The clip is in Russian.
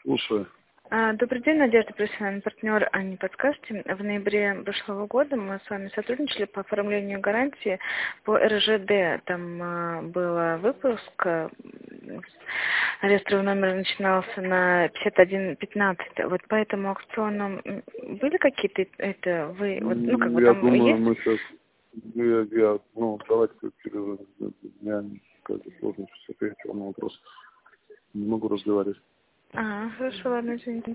Слушаю. Добрый день, Надежда Присян, партнер. А не подскажете, в ноябре прошлого года мы с вами сотрудничали по оформлению гарантии по РЖД. Там был выпуск, реестровый номер начинался на 5115. Вот по этому аукциону были какие-то вы, вот, ну как бы Я там думаю, есть? мы сейчас, давайте через дня, как бы сложно сейчас ответить вам на вопрос. Не могу разговаривать. Хорошо, ладно, извините.